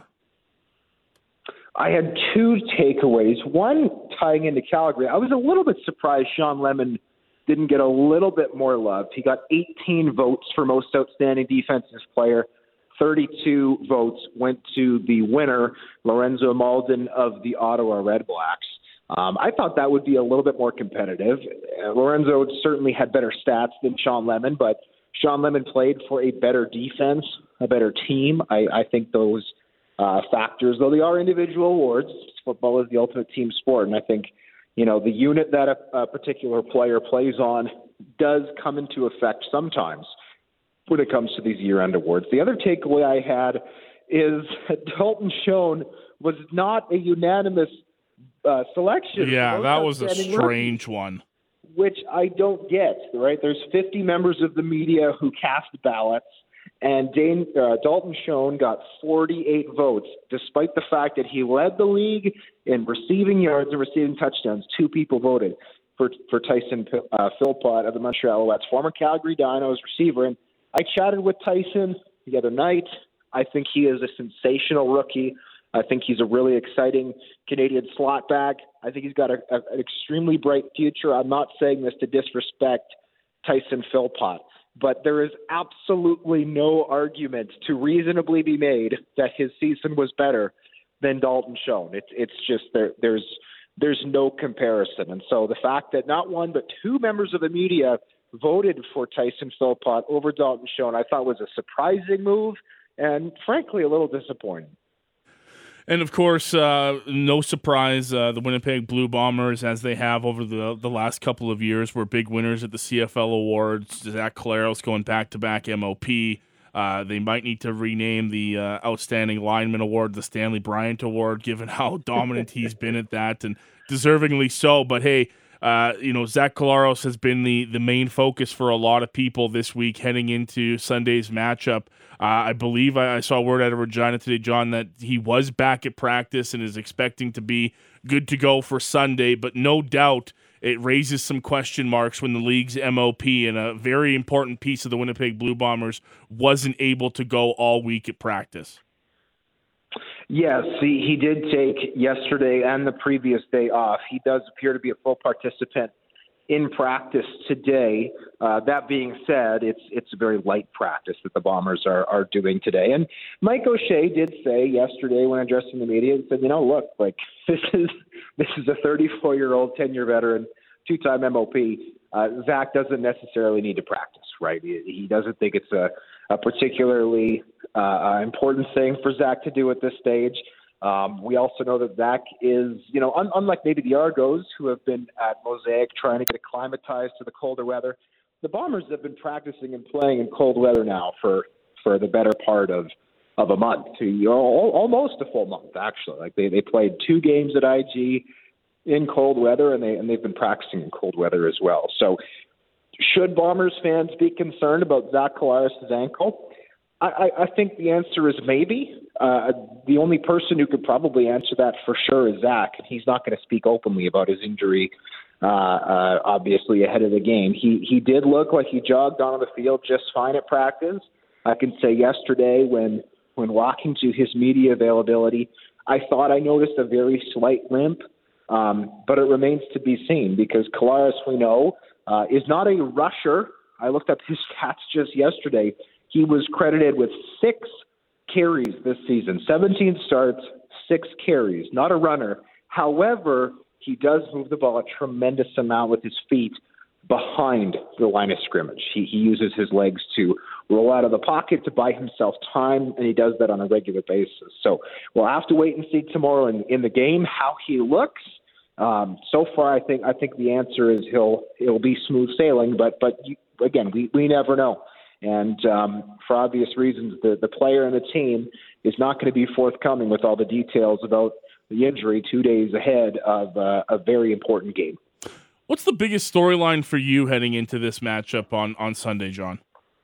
Speaker 19: I had two takeaways. One, tying into Calgary, I was a little bit surprised Sean Lemon didn't get a little bit more love. He got eighteen votes for most outstanding defensive player. thirty-two votes went to the winner, Lorenzo Malden of the Ottawa Redblacks. Um, I thought that would be a little bit more competitive. Uh, Lorenzo certainly had better stats than Sean Lemon, but Sean Lemon played for a better defense, a better team. I, I think those uh, factors, though they are individual awards, football is the ultimate team sport, and I think you know the unit that a, a particular player plays on does come into effect sometimes when it comes to these year-end awards. The other takeaway I had is that Dalton Schoen was not a unanimous uh, selection.
Speaker 3: Yeah, that was a strange one.
Speaker 19: Which I don't get, right? There's fifty members of the media who cast ballots, and Dane, uh, Dalton Schoen got forty-eight votes, despite the fact that he led the league in receiving yards and receiving touchdowns. Two people voted for, for Tyson uh, Philpott of the Montreal Alouettes, former Calgary Dinos receiver, and I chatted with Tyson the other night. I think he is a sensational rookie. I think he's a really exciting Canadian slot back. I think he's got a, a, an extremely bright future. I'm not saying this to disrespect Tyson Philpott, but there is absolutely no argument to reasonably be made that his season was better than Dalton Schoen. It's it's just there there's there's no comparison. And so the fact that not one but two members of the media voted for Tyson Philpott over Dalton Schoen, I thought was a surprising move and frankly a little disappointing.
Speaker 3: And, of course, uh, no surprise, uh, the Winnipeg Blue Bombers, as they have over the the last couple of years, were big winners at the C F L Awards. Zach Collaros going back-to-back M O P. Uh, they might need to rename the uh, Outstanding Lineman Award the Stanley Bryant Award, given how dominant he's been at that, and deservingly so. But, hey, uh, you know, Zach Collaros has been the, the main focus for a lot of people this week heading into Sunday's matchup. Uh, I believe I, I saw word out of Regina today, John, that he was back at practice and is expecting to be good to go for Sunday, but no doubt it raises some question marks when the league's M O P and a very important piece of the Winnipeg Blue Bombers wasn't able to go all week at practice.
Speaker 19: Yes, he, he did take yesterday and the previous day off. He does appear to be a full participant in practice today. Uh, that being said, it's it's a very light practice that the Bombers are are doing today. And Mike O'Shea did say yesterday when addressing the media, he said, you know, look, like this is this is a thirty-four-year-old, ten-year veteran, two-time M O P. Uh, Zach doesn't necessarily need to practice, right? He, he doesn't think it's a, a particularly uh, important thing for Zach to do at this stage. Um, we also know that Zach is, you know, un- unlike maybe the Argos, who have been at Mosaic trying to get acclimatized to the colder weather, the Bombers have been practicing and playing in cold weather now for, for the better part of of a month, to you know, almost a full month actually. Like they, they played two games at I G in cold weather, and they and they've been practicing in cold weather as well. So, should Bombers fans be concerned about Zach Collaros' ankle? I, I, I think the answer is maybe. Uh, the only person who could probably answer that for sure is Zach, and he's not going to speak openly about his injury. Uh, uh, obviously, ahead of the game, he he did look like he jogged on the field just fine at practice. I can say yesterday when when walking to his media availability, I thought I noticed a very slight limp, um, but it remains to be seen because Collaros, we know, uh, is not a rusher. I looked up his stats just yesterday. He was credited with six carries this season, seventeen starts, six carries, not a runner. However, he does move the ball a tremendous amount with his feet behind the line of scrimmage. He, he uses his legs to roll out of the pocket to buy himself time, and he does that on a regular basis. So we'll have to wait and see tomorrow in, in the game how he looks. Um, so far, I think I think the answer is he'll he'll be smooth sailing, but but you, again, we, we never know. And um, for obvious reasons, the, the player and the team is not going to be forthcoming with all the details about the injury two days ahead of uh, a very important game.
Speaker 3: What's the biggest storyline for you heading into this matchup on, on Sunday, John?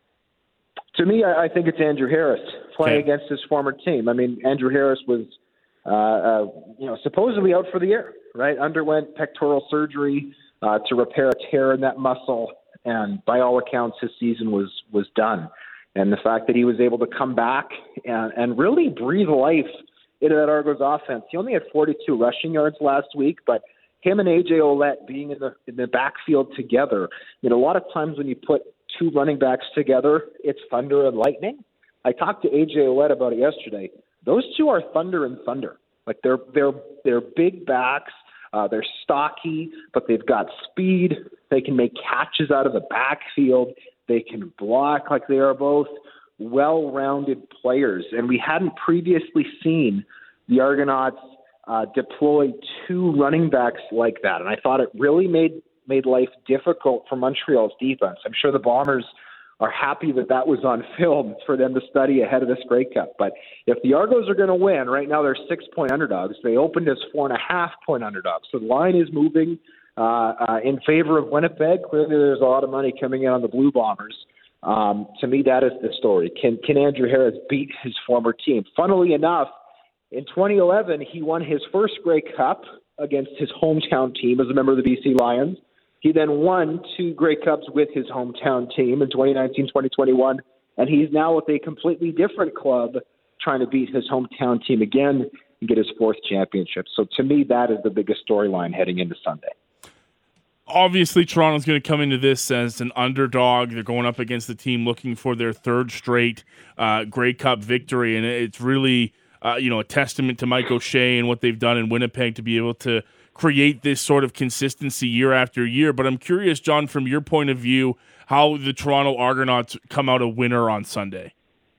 Speaker 19: To me, I, I think it's Andrew Harris playing
Speaker 3: Okay.
Speaker 19: against his former team. I mean, Andrew Harris was, uh, uh, you know, supposedly out for the year, right? Underwent pectoral surgery uh, to repair a tear in that muscle, and by all accounts, his season was was done. And the fact that he was able to come back and, and really breathe life into that Argos offense. He only had forty-two rushing yards last week, but him and A J Ouellette being in the in the backfield together, you know, a lot of times when you put two running backs together, it's thunder and lightning. I talked to A J Ouellette about it yesterday. Those two are thunder and thunder. Like they're they're they're big backs, uh, they're stocky, but they've got speed. They can make catches out of the backfield. They can block. Like they are both well-rounded players, and we hadn't previously seen the Argonauts uh, deploy two running backs like that. And I thought it really made made life difficult for Montreal's defense. I'm sure the Bombers are happy that that was on film for them to study ahead of this Grey Cup. But if the Argos are going to win, right now they're six-point underdogs. They opened as four-and-a-half-point underdogs. So the line is moving uh, uh, in favor of Winnipeg. Clearly there's a lot of money coming in on the Blue Bombers. Um, to me, that is the story. Can can Andrew Harris beat his former team? Funnily enough, in twenty eleven, he won his first Grey Cup against his hometown team as a member of the B C Lions. He then won two Grey Cups with his hometown team in twenty nineteen, twenty twenty-one, and he's now with a completely different club trying to beat his hometown team again and get his fourth championship. So to me, that is the biggest storyline heading into Sunday.
Speaker 3: Obviously, Toronto's going to come into this as an underdog. They're going up against the team looking for their third straight uh, Grey Cup victory, and it's really uh, you know a testament to Mike O'Shea and what they've done in Winnipeg to be able to create this sort of consistency year after year. But I'm curious, John, from your point of view, how the Toronto Argonauts come out a winner on Sunday.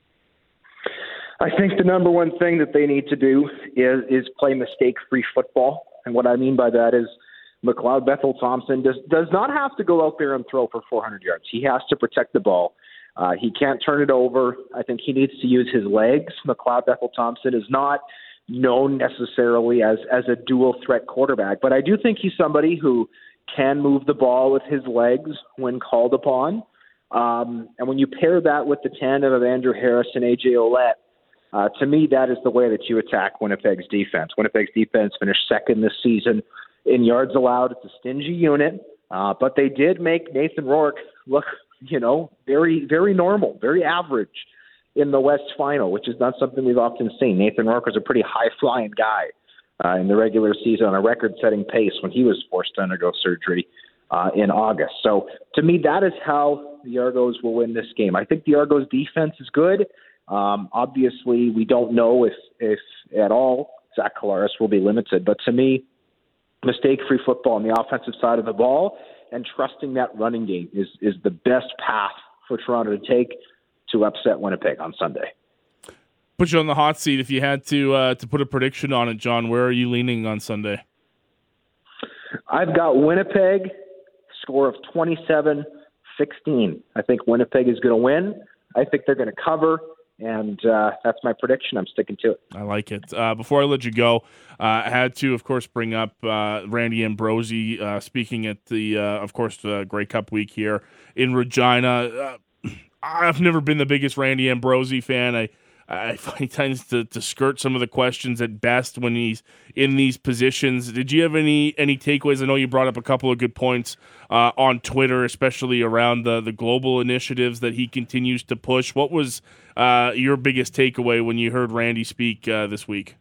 Speaker 19: I think the number one thing that they need to do is is play mistake-free football, and what I mean by that is McLeod Bethel Thompson does does not have to go out there and throw for four hundred yards. He has to protect the ball. Uh, he can't turn it over. I think he needs to use his legs. McLeod Bethel Thompson is not known necessarily as as a dual threat quarterback, but I do think he's somebody who can move the ball with his legs when called upon. Um, and when you pair that with the tandem of Andrew Harris and A J Ouellette, uh, to me, that is the way that you attack Winnipeg's defense. Winnipeg's defense finished second this season in yards allowed. It's a stingy unit, uh, but they did make Nathan Rourke look, you know, very, very normal, very average in the West Final, which is not something we've often seen. Nathan Rourke was a pretty high-flying guy uh, in the regular season on a record-setting pace when he was forced to undergo surgery uh, in August. So to me, that is how the Argos will win this game. I think the Argos defense is good. Um, obviously, we don't know if, if at all Zach Collaros will be limited, but to me, mistake-free football on the offensive side of the ball and trusting that running game is is the best path for Toronto to take to upset Winnipeg on Sunday.
Speaker 3: Put you on the hot seat. If you had to uh, to put a prediction on it, John, where are you leaning on Sunday?
Speaker 19: I've got Winnipeg, score of twenty-seven sixteen. I think Winnipeg is going to win. I think they're going to cover, And uh, that's my prediction. I'm sticking to it.
Speaker 3: I like it. Uh, before I let you go, uh, I had to, of course, bring up uh, Randy Ambrosie uh, speaking at the, uh, of course, the Grey Cup week here in Regina. Uh, I've never been the biggest Randy Ambrosie fan. I I find he tends to, to skirt some of the questions at best when he's in these positions. Did you have any any takeaways? I know you brought up a couple of good points uh, on Twitter, especially around the, the global initiatives that he continues to push. What was uh, your biggest takeaway when you heard Randy speak uh, this week?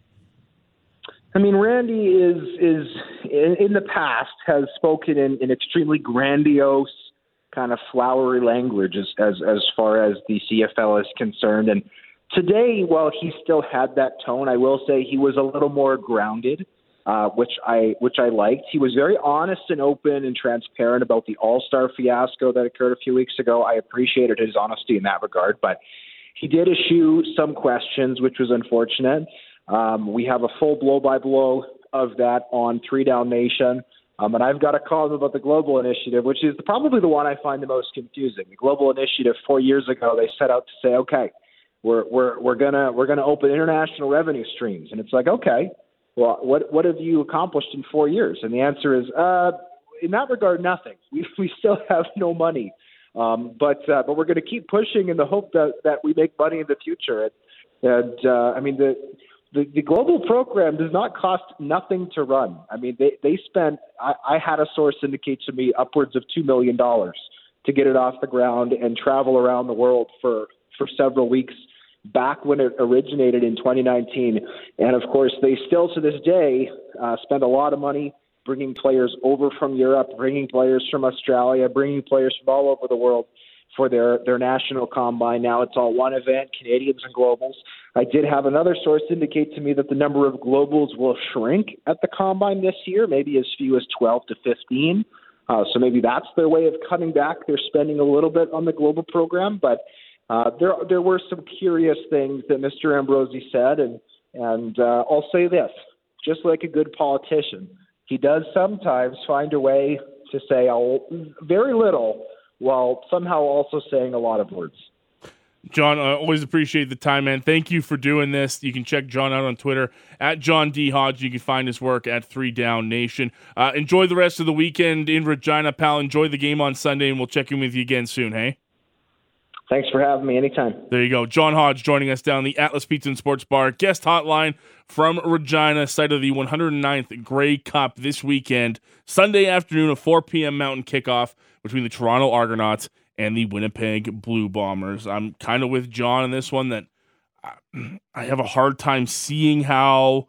Speaker 19: I mean, Randy is is in, in the past has spoken in, in extremely grandiose, kind of flowery language as, as as far as the C F L is concerned. And today, while he still had that tone, I will say he was a little more grounded, uh, which I which I liked. He was very honest and open and transparent about the All-Star fiasco that occurred a few weeks ago. I appreciated his honesty in that regard, but he did issue some questions, which was unfortunate. Um, we have a full blow-by-blow of that on Three Down Nation. Um, and I've got a column about the Global Initiative, which is probably the one I find the most confusing. The Global Initiative, four years ago, they set out to say, okay, We're we're we're gonna we're gonna open international revenue streams, and it's like, okay, well, what what have you accomplished in four years? And the answer is, uh, in that regard, nothing. We we still have no money, um, but uh, but we're going to keep pushing in the hope that, that we make money in the future. And, and uh, I mean, the, the the global program does not cost nothing to run. I mean, they they spent. I, I had a source indicate to me upwards of two million dollars to get it off the ground and travel around the world for for several weeks back when it originated in twenty nineteen. And, of course, they still to this day uh, spend a lot of money bringing players over from Europe, bringing players from Australia, bringing players from all over the world for their, their national combine. Now it's all one event, Canadians and globals. I did have another source indicate to me that the number of globals will shrink at the combine this year, maybe as few as twelve to fifteen. Uh, so maybe that's their way of cutting back. They're spending a little bit on the global program, but Uh, there there were some curious things that Mister Ambrosie said, and, and uh, I'll say this, just like a good politician, he does sometimes find a way to say a, very little while somehow also saying a lot of words.
Speaker 3: John, I always appreciate the time, man. Thank you for doing this. You can check John out on Twitter, at John D. Hodge. You can find his work at Three Down Nation. Uh, enjoy the rest of the weekend in Regina, pal. Enjoy the game on Sunday, and we'll check in with you again soon, hey?
Speaker 19: Thanks for having me anytime.
Speaker 3: There you go. John Hodge joining us down the Atlas Pizza and Sports Bar guest hotline from Regina, site of the one hundred ninth Grey Cup this weekend. Sunday afternoon, a four p.m. Mountain kickoff between the Toronto Argonauts and the Winnipeg Blue Bombers. I'm kind of with John on this one that I have a hard time seeing how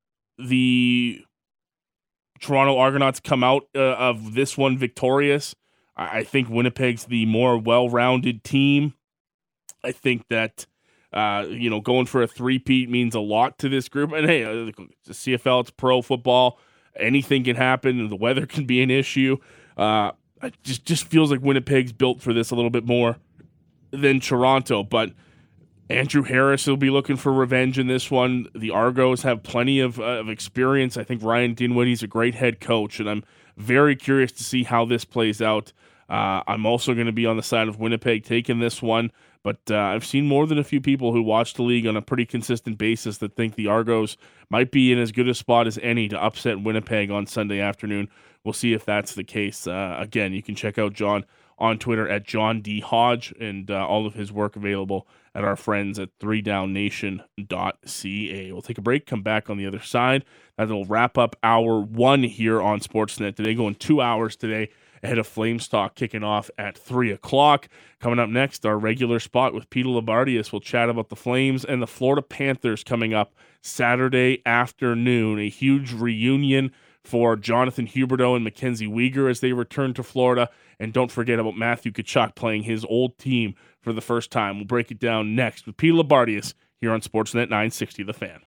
Speaker 3: the Toronto Argonauts come out uh, of this one victorious. I think Winnipeg's the more well-rounded team. I think that, uh, you know, going for a three-peat means a lot to this group. And, hey, uh, the C F L, it's pro football. Anything can happen. The weather can be an issue. Uh, it just, just feels like Winnipeg's built for this a little bit more than Toronto. But Andrew Harris will be looking for revenge in this one. The Argos have plenty of, uh, of experience. I think Ryan Dinwiddie's a great head coach, and I'm very curious to see how this plays out. Uh, I'm also going to be on the side of Winnipeg taking this one, but uh, I've seen more than a few people who watch the league on a pretty consistent basis that think the Argos might be in as good a spot as any to upset Winnipeg on Sunday afternoon. We'll see if that's the case. Uh, again, you can check out John on Twitter at John D. Hodge, and uh, all of his work available at our friends at three down nation dot c a. We'll take a break, come back on the other side. That'll wrap up hour one here on Sportsnet today, going two hours today ahead of Flames Talk kicking off at three o'clock. Coming up next, our regular spot with Peter Labardius. We'll chat about the Flames and the Florida Panthers coming up Saturday afternoon. A huge reunion for Jonathan Huberdeau and Mackenzie Weegar as they return to Florida. And don't forget about Matthew Tkachuk playing his old team for the first time. We'll break it down next with Peter Labardius here on Sportsnet nine sixty The Fan.